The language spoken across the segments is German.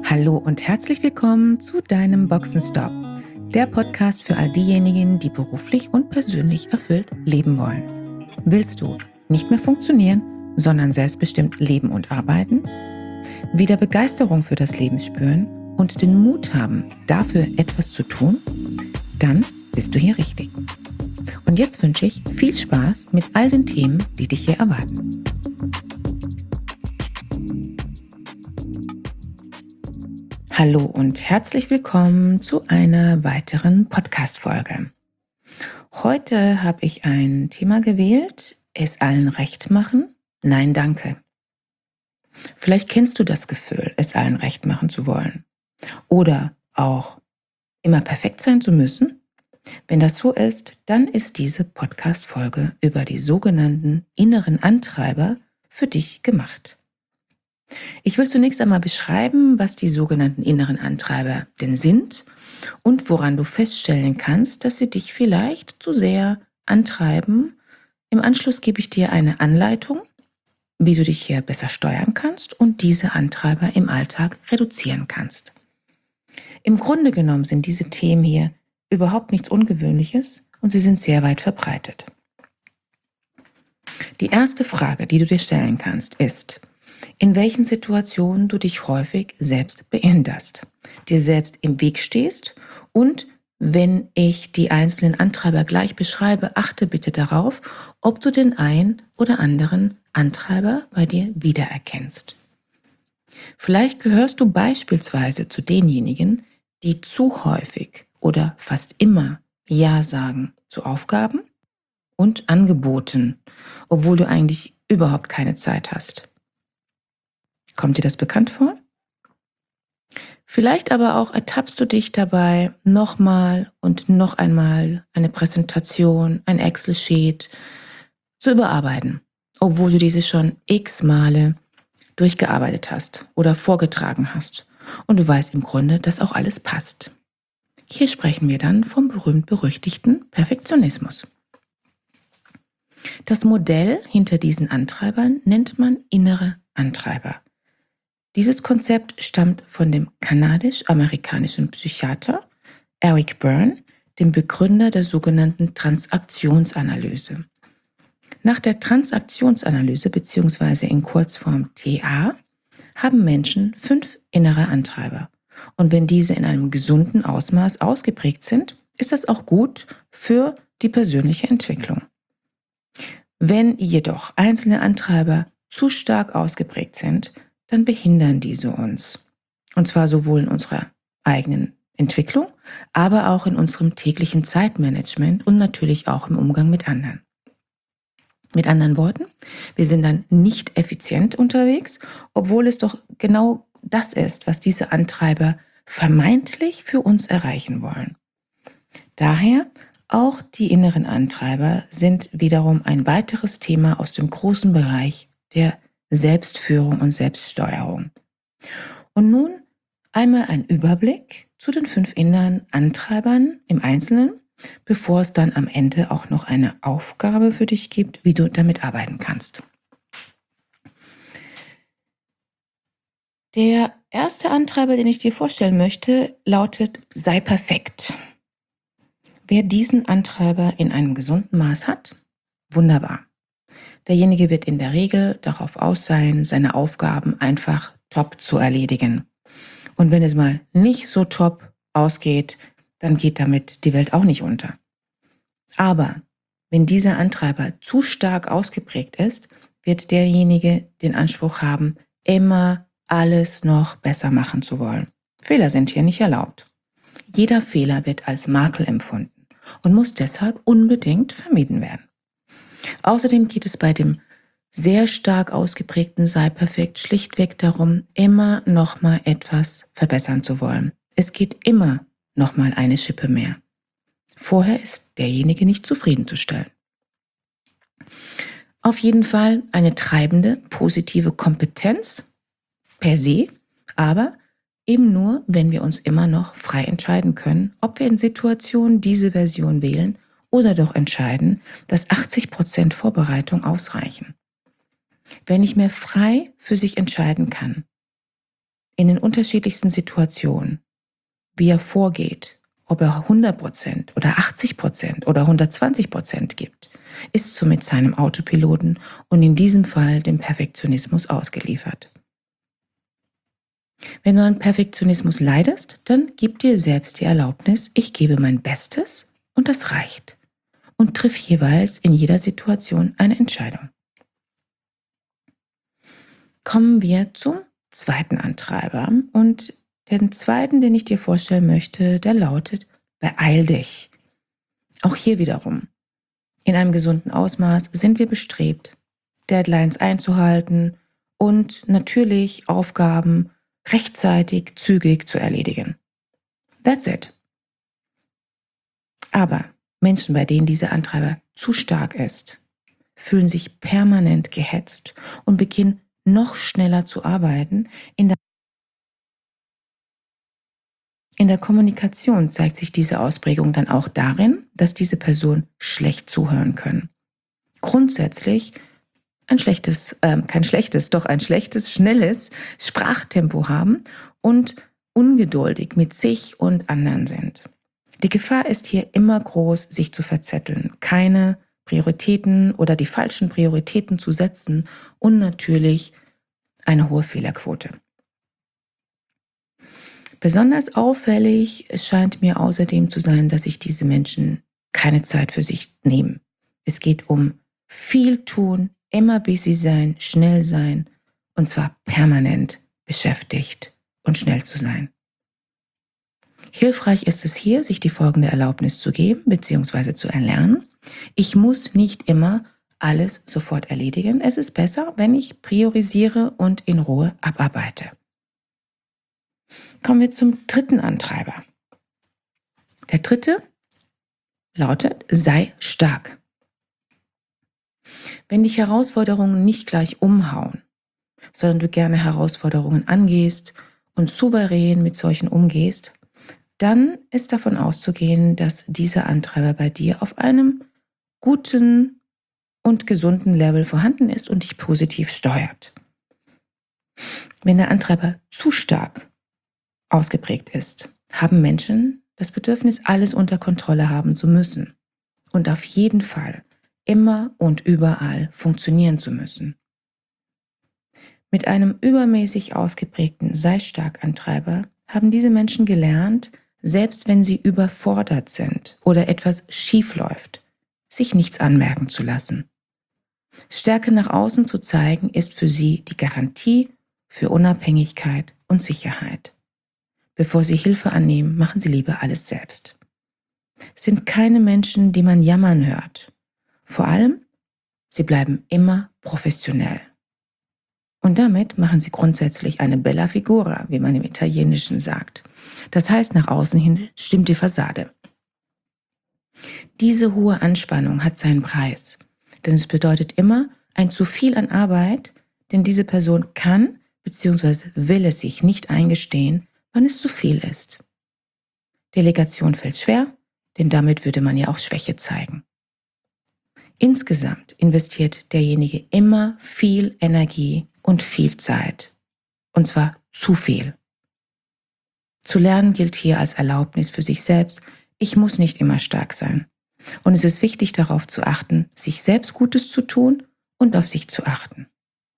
Hallo und herzlich willkommen zu deinem Boxenstopp, der Podcast für all diejenigen, die beruflich und persönlich erfüllt leben wollen. Willst du nicht mehr funktionieren, sondern selbstbestimmt leben und arbeiten? Wieder Begeisterung für das Leben spüren und den Mut haben, dafür etwas zu tun? Dann bist du hier richtig. Und jetzt wünsche ich viel Spaß mit all den Themen, die dich hier erwarten. Hallo und herzlich willkommen zu einer weiteren Podcast-Folge. Heute habe ich ein Thema gewählt: Es allen recht machen? Nein, danke. Vielleicht kennst du das Gefühl, es allen recht machen zu wollen oder auch immer perfekt sein zu müssen. Wenn das so ist, dann ist diese Podcast-Folge über die sogenannten inneren Antreiber für dich gemacht. Ich will zunächst einmal beschreiben, was die sogenannten inneren Antreiber denn sind und woran du feststellen kannst, dass sie dich vielleicht zu sehr antreiben. Im Anschluss gebe ich dir eine Anleitung, wie du dich hier besser steuern kannst und diese Antreiber im Alltag reduzieren kannst. Im Grunde genommen sind diese Themen hier überhaupt nichts Ungewöhnliches und sie sind sehr weit verbreitet. Die erste Frage, die du dir stellen kannst, ist: In welchen Situationen du dich häufig selbst behinderst, dir selbst im Weg stehst, und wenn ich die einzelnen Antreiber gleich beschreibe, achte bitte darauf, ob du den einen oder anderen Antreiber bei dir wiedererkennst. Vielleicht gehörst du beispielsweise zu denjenigen, die zu häufig oder fast immer Ja sagen zu Aufgaben und Angeboten, obwohl du eigentlich überhaupt keine Zeit hast. Kommt dir das bekannt vor? Vielleicht aber auch ertappst du dich dabei, nochmal und noch einmal eine Präsentation, ein Excel-Sheet zu überarbeiten, obwohl du diese schon x Male durchgearbeitet hast oder vorgetragen hast und du weißt im Grunde, dass auch alles passt. Hier sprechen wir dann vom berühmt-berüchtigten Perfektionismus. Das Modell hinter diesen Antreibern nennt man innere Antreiber. Dieses Konzept stammt von dem kanadisch-amerikanischen Psychiater Eric Berne, dem Begründer der sogenannten Transaktionsanalyse. Nach der Transaktionsanalyse bzw. in Kurzform TA haben Menschen 5 innere Antreiber. Und wenn diese in einem gesunden Ausmaß ausgeprägt sind, ist das auch gut für die persönliche Entwicklung. Wenn jedoch einzelne Antreiber zu stark ausgeprägt sind, dann behindern diese uns. Und zwar sowohl in unserer eigenen Entwicklung, aber auch in unserem täglichen Zeitmanagement und natürlich auch im Umgang mit anderen. Mit anderen Worten, wir sind dann nicht effizient unterwegs, obwohl es doch genau das ist, was diese Antreiber vermeintlich für uns erreichen wollen. Daher auch die inneren Antreiber sind wiederum ein weiteres Thema aus dem großen Bereich der Selbstführung und Selbststeuerung. Und nun einmal ein Überblick zu den 5 inneren Antreibern im Einzelnen, bevor es dann am Ende auch noch eine Aufgabe für dich gibt, wie du damit arbeiten kannst. Der erste Antreiber, den ich dir vorstellen möchte, lautet: Sei perfekt. Wer diesen Antreiber in einem gesunden Maß hat, wunderbar. Derjenige wird in der Regel darauf aus sein, seine Aufgaben einfach top zu erledigen. Und wenn es mal nicht so top ausgeht, dann geht damit die Welt auch nicht unter. Aber wenn dieser Antreiber zu stark ausgeprägt ist, wird derjenige den Anspruch haben, immer alles noch besser machen zu wollen. Fehler sind hier nicht erlaubt. Jeder Fehler wird als Makel empfunden und muss deshalb unbedingt vermieden werden. Außerdem geht es bei dem sehr stark ausgeprägten Sei perfekt schlichtweg darum, immer noch mal etwas verbessern zu wollen. Es geht immer noch mal eine Schippe mehr. Vorher ist derjenige nicht zufriedenzustellen. Auf jeden Fall eine treibende, positive Kompetenz per se, aber eben nur, wenn wir uns immer noch frei entscheiden können, ob wir in Situationen diese Version wählen oder doch entscheiden, dass 80% Vorbereitung ausreichen. Wer nicht mehr frei für sich entscheiden kann, in den unterschiedlichsten Situationen, wie er vorgeht, ob er 100% oder 80% oder 120% gibt, ist somit seinem Autopiloten und in diesem Fall dem Perfektionismus ausgeliefert. Wenn du an Perfektionismus leidest, dann gib dir selbst die Erlaubnis, ich gebe mein Bestes und das reicht. Und triff jeweils in jeder Situation eine Entscheidung. Kommen wir zum zweiten Antreiber. Und den zweiten, den ich dir vorstellen möchte, der lautet, beeil dich. Auch hier wiederum. In einem gesunden Ausmaß sind wir bestrebt, Deadlines einzuhalten und natürlich Aufgaben rechtzeitig, zügig zu erledigen. That's it. Aber Menschen, bei denen dieser Antreiber zu stark ist, fühlen sich permanent gehetzt und beginnen noch schneller zu arbeiten. In der Kommunikation zeigt sich diese Ausprägung dann auch darin, dass diese Personen schlecht zuhören können. Grundsätzlich ein schlechtes, schnelles Sprachtempo haben und ungeduldig mit sich und anderen sind. Die Gefahr ist hier immer groß, sich zu verzetteln, keine Prioritäten oder die falschen Prioritäten zu setzen und natürlich eine hohe Fehlerquote. Besonders auffällig scheint mir außerdem zu sein, dass sich diese Menschen keine Zeit für sich nehmen. Es geht um viel tun, immer busy sein, schnell sein und zwar permanent beschäftigt und schnell zu sein. Hilfreich ist es hier, sich die folgende Erlaubnis zu geben bzw. zu erlernen. Ich muss nicht immer alles sofort erledigen. Es ist besser, wenn ich priorisiere und in Ruhe abarbeite. Kommen wir zum dritten Antreiber. Der dritte lautet, sei stark. Wenn dich Herausforderungen nicht gleich umhauen, sondern du gerne Herausforderungen angehst und souverän mit solchen umgehst, dann ist davon auszugehen, dass dieser Antreiber bei dir auf einem guten und gesunden Level vorhanden ist und dich positiv steuert. Wenn der Antreiber zu stark ausgeprägt ist, haben Menschen das Bedürfnis, alles unter Kontrolle haben zu müssen und auf jeden Fall immer und überall funktionieren zu müssen. Mit einem übermäßig ausgeprägten Sei-Stark-Antreiber haben diese Menschen gelernt, selbst wenn sie überfordert sind oder etwas schief läuft, sich nichts anmerken zu lassen. Stärke nach außen zu zeigen, ist für sie die Garantie für Unabhängigkeit und Sicherheit. Bevor sie Hilfe annehmen, machen sie lieber alles selbst. Es sind keine Menschen, die man jammern hört. Vor allem, sie bleiben immer professionell. Und damit machen sie grundsätzlich eine bella figura, wie man im Italienischen sagt. Das heißt, nach außen hin stimmt die Fassade. Diese hohe Anspannung hat seinen Preis, denn es bedeutet immer ein zu viel an Arbeit, denn diese Person kann bzw. will es sich nicht eingestehen, wann es zu viel ist. Delegation fällt schwer, denn damit würde man ja auch Schwäche zeigen. Insgesamt investiert derjenige immer viel Energie und viel Zeit. Und zwar zu viel. Zu lernen gilt hier als Erlaubnis für sich selbst, ich muss nicht immer stark sein. Und es ist wichtig darauf zu achten, sich selbst Gutes zu tun und auf sich zu achten.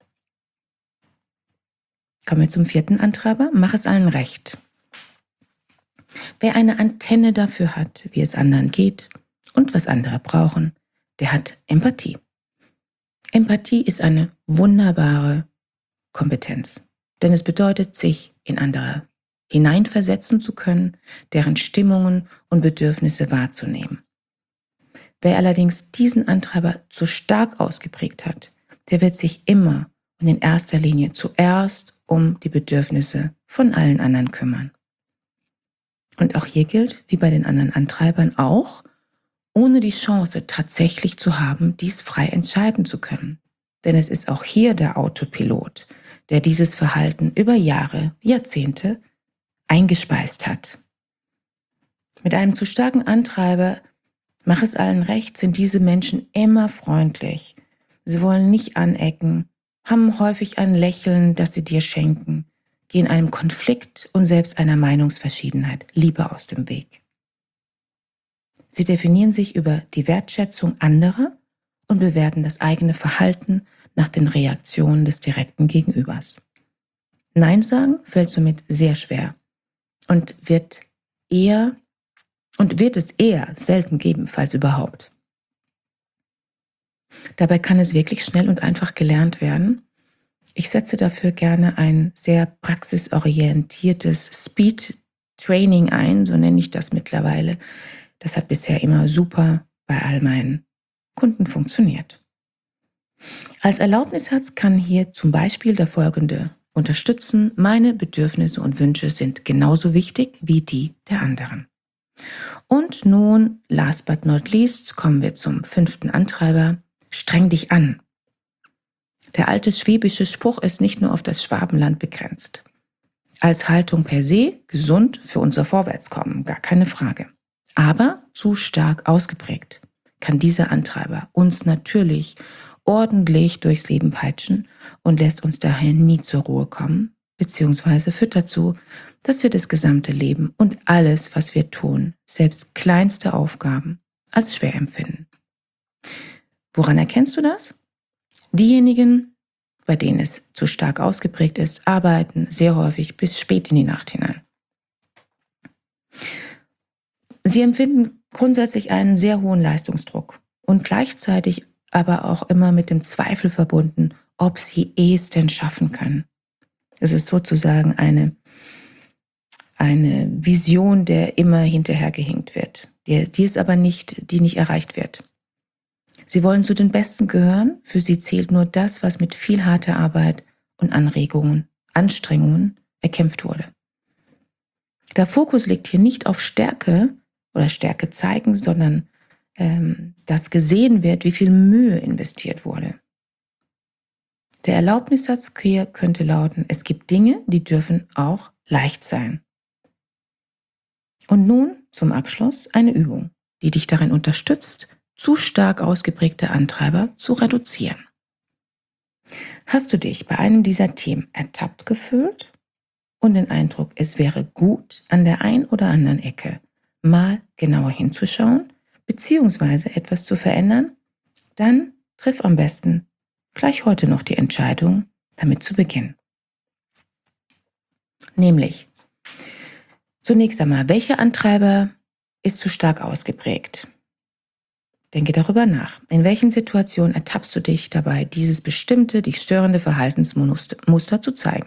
Kommen wir zum vierten Antreiber, mach es allen recht. Wer eine Antenne dafür hat, wie es anderen geht und was andere brauchen, der hat Empathie. Empathie ist eine wunderbare Kompetenz, denn es bedeutet, sich in andere hineinversetzen zu können, deren Stimmungen und Bedürfnisse wahrzunehmen. Wer allerdings diesen Antreiber zu stark ausgeprägt hat, der wird sich immer und in erster Linie zuerst um die Bedürfnisse von allen anderen kümmern. Und auch hier gilt, wie bei den anderen Antreibern auch, ohne die Chance tatsächlich zu haben, dies frei entscheiden zu können. Denn es ist auch hier der Autopilot, der dieses Verhalten über Jahre, Jahrzehnte eingespeist hat. Mit einem zu starken Antreiber, mach es allen recht, sind diese Menschen immer freundlich. Sie wollen nicht anecken, haben häufig ein Lächeln, das sie dir schenken. gehen einem Konflikt und selbst einer Meinungsverschiedenheit lieber aus dem Weg. Sie definieren sich über die Wertschätzung anderer und bewerten das eigene Verhalten nach den Reaktionen des direkten Gegenübers. Nein sagen fällt somit sehr schwer und wird es eher selten geben, falls überhaupt. Dabei kann es wirklich schnell und einfach gelernt werden. Ich setze dafür gerne ein sehr praxisorientiertes Speed-Training ein, so nenne ich das mittlerweile. Das hat bisher immer super bei all meinen Kunden funktioniert. Als Erlaubnissatz kann hier zum Beispiel der folgende unterstützen: Meine Bedürfnisse und Wünsche sind genauso wichtig wie die der anderen. Und nun, last but not least, kommen wir zum 5. Antreiber: Streng dich an. Der alte schwäbische Spruch ist nicht nur auf das Schwabenland begrenzt. Als Haltung per se gesund für unser Vorwärtskommen, gar keine Frage. Aber zu stark ausgeprägt kann dieser Antreiber uns natürlich ordentlich durchs Leben peitschen und lässt uns daher nie zur Ruhe kommen, beziehungsweise führt dazu, dass wir das gesamte Leben und alles, was wir tun, selbst kleinste Aufgaben, als schwer empfinden. Woran erkennst du das? Diejenigen, bei denen es zu stark ausgeprägt ist, arbeiten sehr häufig bis spät in die Nacht hinein. Sie empfinden grundsätzlich einen sehr hohen Leistungsdruck und gleichzeitig aber auch immer mit dem Zweifel verbunden, ob sie es denn schaffen können. Es ist sozusagen eine Vision, der immer hinterhergehinkt wird, die nicht erreicht wird. Sie wollen zu den Besten gehören, für sie zählt nur das, was mit viel harter Arbeit und Anstrengungen erkämpft wurde. Der Fokus liegt hier nicht auf Stärke oder Stärke zeigen, sondern dass gesehen wird, wie viel Mühe investiert wurde. Der Erlaubnissatz hier könnte lauten: Es gibt Dinge, die dürfen auch leicht sein. Und nun zum Abschluss eine Übung, die dich darin unterstützt, zu stark ausgeprägte Antreiber zu reduzieren. Hast du dich bei einem dieser Themen ertappt gefühlt und den Eindruck, es wäre gut, an der einen oder anderen Ecke mal genauer hinzuschauen bzw. etwas zu verändern? Dann triff am besten gleich heute noch die Entscheidung, damit zu beginnen. Nämlich, zunächst einmal, welcher Antreiber ist zu stark ausgeprägt? Denke darüber nach. In welchen Situationen ertappst du dich dabei, dieses bestimmte, dich störende Verhaltensmuster zu zeigen?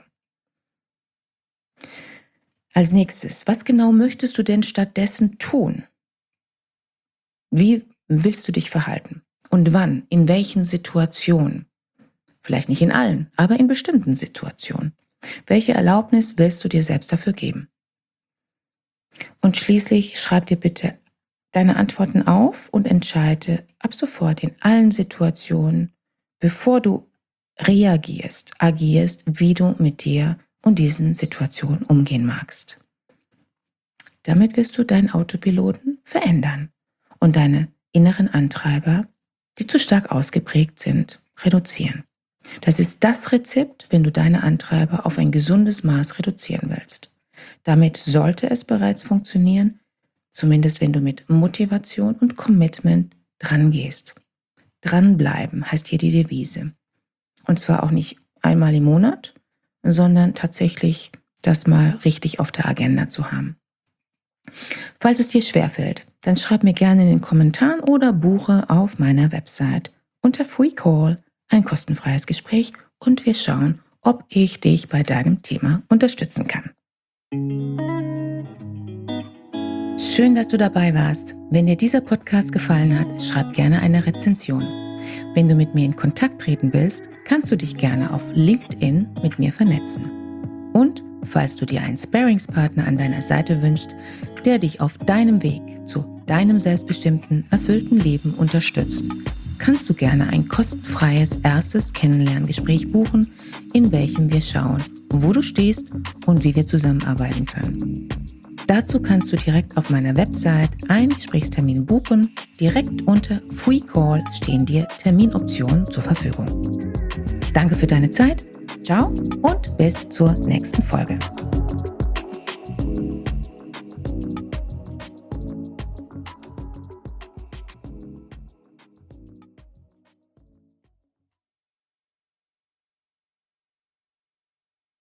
Als nächstes, was genau möchtest du denn stattdessen tun? Wie willst du dich verhalten? Und wann? In welchen Situationen? Vielleicht nicht in allen, aber in bestimmten Situationen. Welche Erlaubnis willst du dir selbst dafür geben? Und schließlich schreib dir bitte deine Antworten auf und entscheide ab sofort in allen Situationen, bevor du agierst, wie du mit dir und diesen Situationen umgehen magst. Damit wirst du deinen Autopiloten verändern und deine inneren Antreiber, die zu stark ausgeprägt sind, reduzieren. Das ist das Rezept, wenn du deine Antreiber auf ein gesundes Maß reduzieren willst. Damit sollte es bereits funktionieren, zumindest wenn du mit Motivation und Commitment dran gehst. Dranbleiben heißt hier die Devise. Und zwar auch nicht einmal im Monat, sondern tatsächlich das mal richtig auf der Agenda zu haben. Falls es dir schwerfällt, dann schreib mir gerne in den Kommentaren oder buche auf meiner Website unter Free Call ein kostenfreies Gespräch und wir schauen, ob ich dich bei deinem Thema unterstützen kann. Schön, dass du dabei warst. Wenn dir dieser Podcast gefallen hat, schreib gerne eine Rezension. Wenn du mit mir in Kontakt treten willst, kannst du dich gerne auf LinkedIn mit mir vernetzen. Und falls du dir einen Sparringspartner an deiner Seite wünschst, der dich auf deinem Weg zu deinem selbstbestimmten, erfüllten Leben unterstützt, kannst du gerne ein kostenfreies erstes Kennenlerngespräch buchen, in welchem wir schauen, wo du stehst und wie wir zusammenarbeiten können. Dazu kannst du direkt auf meiner Website einen Gesprächstermin buchen. Direkt unter Free Call stehen dir Terminoptionen zur Verfügung. Danke für deine Zeit Ciao und bis zur nächsten Folge.